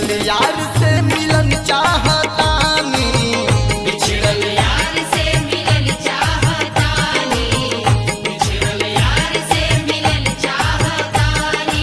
बिछड़ल यार से मिलन चाहतानी, बिछड़ल यार से मिलन चाहतानी, बिछड़ल यार से मिलन चाहतानी।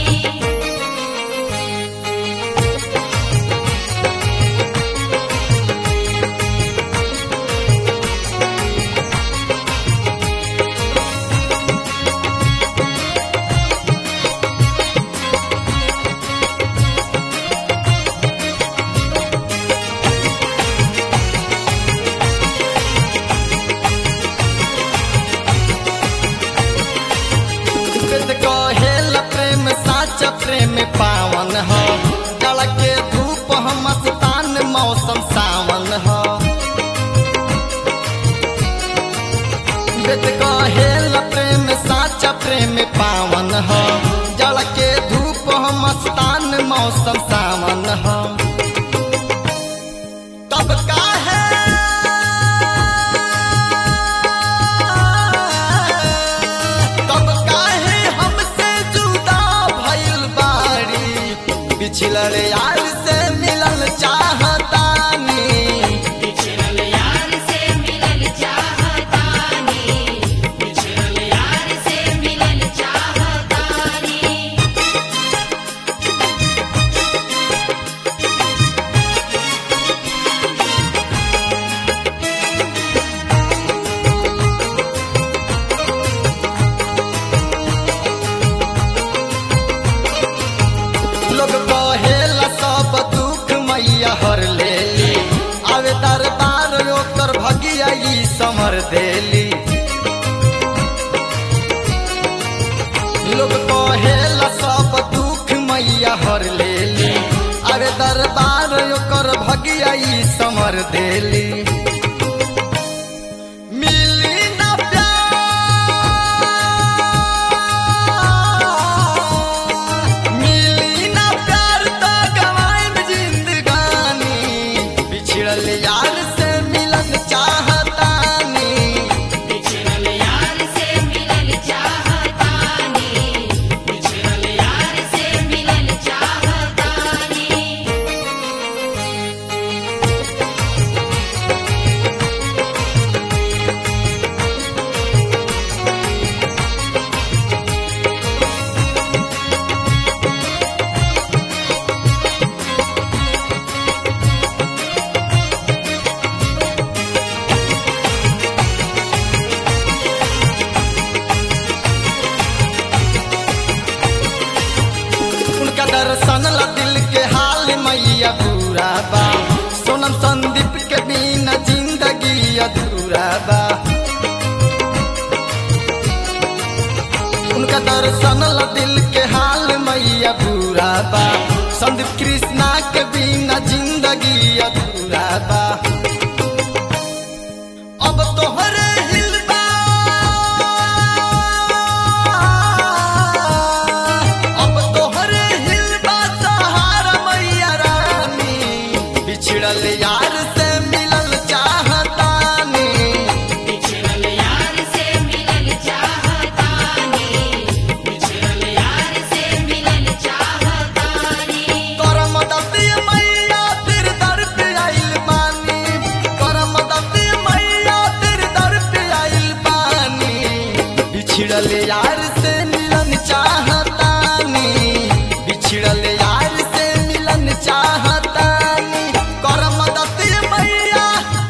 वेद कहेला प्रेम साचा प्रेम पावन हो, जल के धूप हम मस्तान मौसम सावन हो। वेद कहेला प्रेम साचा प्रेम पावन हो, जल के धूप हम मस्तान मौसम सावन हो। तब काहे तब काहे हमसे जुदा भइल बाड़ी, बिछड़ल यार से मिलल चाहतानी, बिछड़ल यार से मिलन चाहतानी, बिछड़ल यार से मिलन चाहतानी। लोग कहेला सब दुख मैया हर लेली, आवे दरबार ओकर भगिया ई समर देली। लोग कहेला सब दुख मैया हर लेली, आवे दरबार ओकर भगिया ई समर देली। मिली ना मिली ना प्यार तो गवाएब जिंदगानी, बिछड़ल यार से मिलन चाहतानी, बिछड़ल यार से मिलन चाहतानी, बिछड़ल यार से मिलन चाहतानी। उनका दर्शन ला दिल के हाल मैया बुरा बा, सोनम संदीप के बिना जिंदगी अधूरा बा। उनका दर्शन ला दिल के हाल मैया बुरा बा, संदीप कृष्णा के बिना जिंदगी अधूरा बा। अब तोहरे हिलबा अब तोहरे हिलबा सहारा मैया रानी, बिछड़ल यार से मिलल चाहतानी, बिछड़ल यार से मिलन चाहतानी, बिछड़ल यार से मिलन चाहतानी। कर मदद मैया तेरे दर पे आइल बानी, कर मदद मैया तेरे दर पे आइल बानी, बिछड़ल यार से मिलन चाहतानी, बिछड़ल यार से मिलन चाहतानी। कर मदद मैया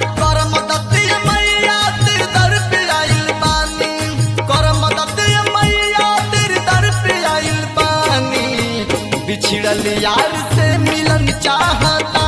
तेरे दर पे आइल बानी, कर मदद मैया तेरे दर पे आइल बानी, बिछड़ल यार से मिलन चाहता।